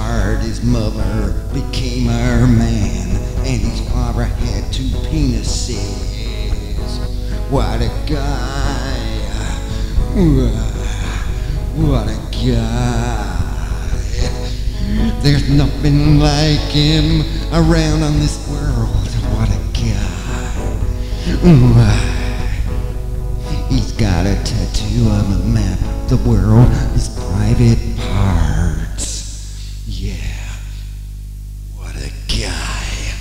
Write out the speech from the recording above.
part. His mother became our man, and his father had two penises. What a guy! What a guy! There's nothing like him around on this world. What a guy! He's got a tattoo on the map of the world, his private parts. Yeah.